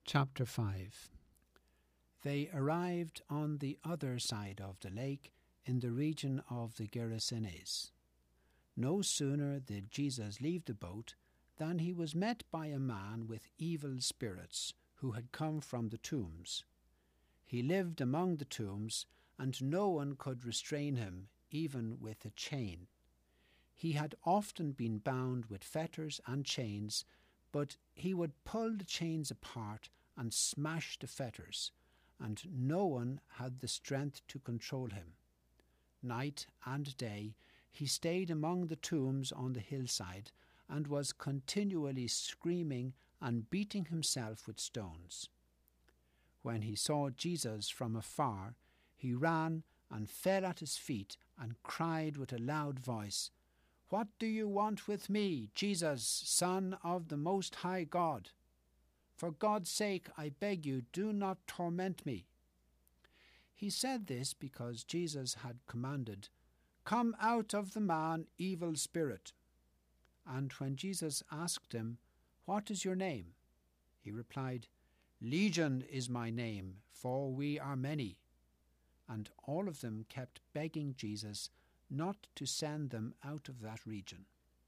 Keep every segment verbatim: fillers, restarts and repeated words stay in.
Chapter five. They arrived on the other side of the lake, in the region of the Gerasenes. No sooner did Jesus leave the boat than he was met by a man with evil spirits, who had come from the tombs. He lived among the tombs, and no one could restrain him, even with a chain. He had often been bound with fetters and chains, but he would pull the chains apart and smash the fetters, and no one had the strength to control him. Night and day he stayed among the tombs on the hillside, and was continually screaming and beating himself with stones. When he saw Jesus from afar, he ran and fell at his feet and cried with a loud voice, "What do you want with me, Jesus, Son of the Most High God? For God's sake, I beg you, do not torment me." He said this because Jesus had commanded, "Come out of the man, evil spirit." And when Jesus asked him, "What is your name?" he replied, "Legion is my name, for we are many." And all of them kept begging Jesus not to send them out of that region.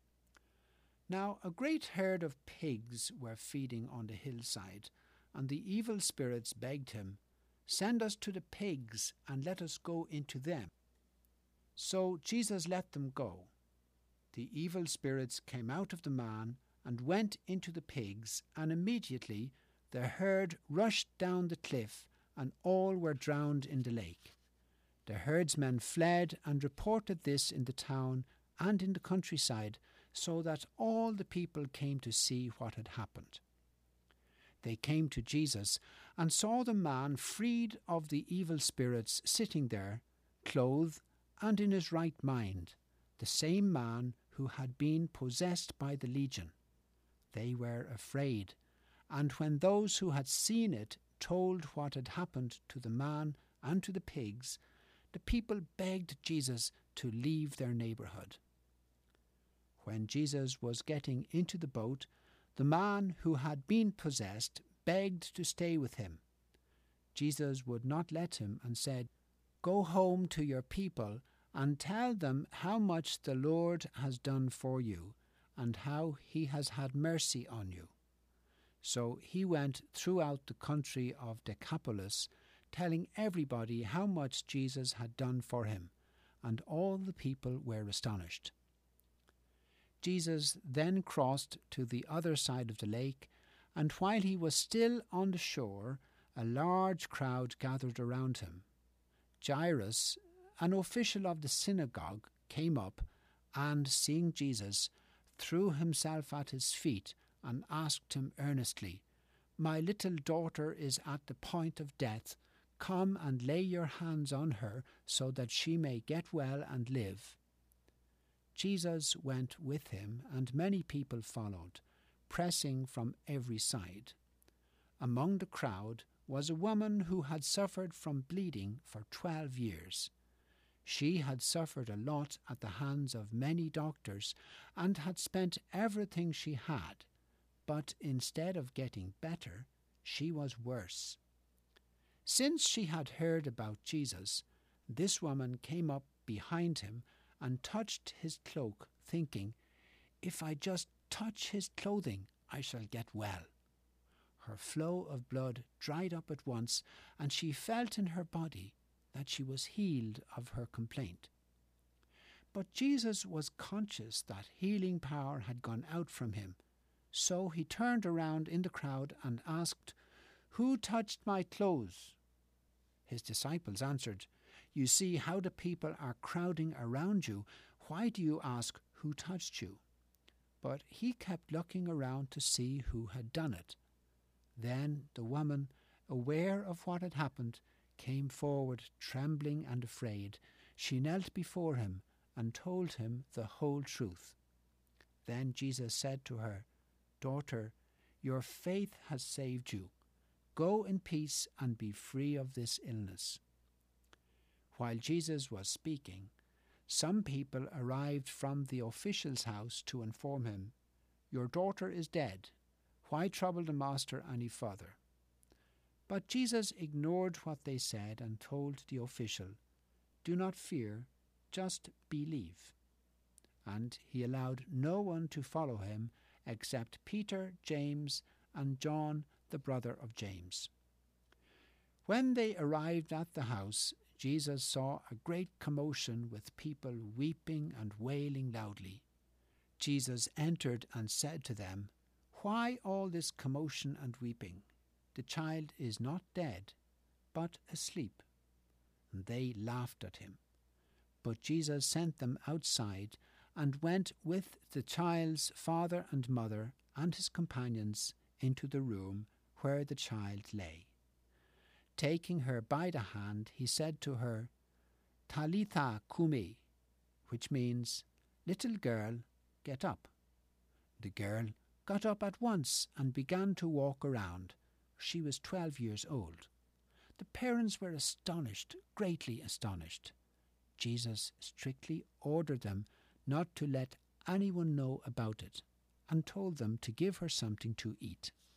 Now a great herd of pigs were feeding on the hillside, and the evil spirits begged him, "Send us to the pigs, and let us go into them." So Jesus let them go. The evil spirits came out of the man and went into the pigs, and immediately the herd rushed down the cliff, and all were drowned in the lake. The herdsmen fled and reported this in the town and in the countryside, so that all the people came to see what had happened. They came to Jesus and saw the man freed of the evil spirits sitting there, clothed and in his right mind, the same man who had been possessed by the legion. They were afraid, and when those who had seen it told what had happened to the man and to the pigs, the people begged Jesus to leave their neighborhood. When Jesus was getting into the boat, the man who had been possessed begged to stay with him. Jesus would not let him and said, "Go home to your people and tell them how much the Lord has done for you and how he has had mercy on you." So he went throughout the country of Decapolis, telling everybody how much Jesus had done for him, and all the people were astonished. Jesus then crossed to the other side of the lake, and while he was still on the shore, a large crowd gathered around him. Jairus, an official of the synagogue, came up, and, seeing Jesus, threw himself at his feet and asked him earnestly, "My little daughter is at the point of death. Come and lay your hands on her so that she may get well and live." Jesus went with him, and many people followed, pressing from every side. Among the crowd was a woman who had suffered from bleeding for twelve years. She had suffered a lot at the hands of many doctors and had spent everything she had, but instead of getting better, she was worse. Since she had heard about Jesus, this woman came up behind him and touched his cloak, thinking, "If I just touch his clothing, I shall get well." Her flow of blood dried up at once, and she felt in her body that she was healed of her complaint. But Jesus was conscious that healing power had gone out from him, so he turned around in the crowd and asked, "Who touched my clothes?" His disciples answered, "You see how the people are crowding around you. Why do you ask, 'Who touched you?'" But he kept looking around to see who had done it. Then the woman, aware of what had happened, came forward trembling and afraid. She knelt before him and told him the whole truth. Then Jesus said to her, "Daughter, your faith has saved you. Go in peace and be free of this illness." While Jesus was speaking, some people arrived from the official's house to inform him, "Your daughter is dead. Why trouble the master any further?" But Jesus ignored what they said and told the official, "Do not fear, just believe." And he allowed no one to follow him except Peter, James, and John, the brother of James. When they arrived at the house, Jesus saw a great commotion with people weeping and wailing loudly. Jesus entered and said to them, "Why all this commotion and weeping? The child is not dead, but asleep." And they laughed at him. But Jesus sent them outside and went with the child's father and mother and his companions into the room where the child lay. Taking her by the hand, he said to her, "Talitha kumi," which means, "Little girl, get up." The girl got up at once and began to walk around. She was twelve years old. The parents were astonished, greatly astonished. Jesus strictly ordered them not to let anyone know about it and told them to give her something to eat.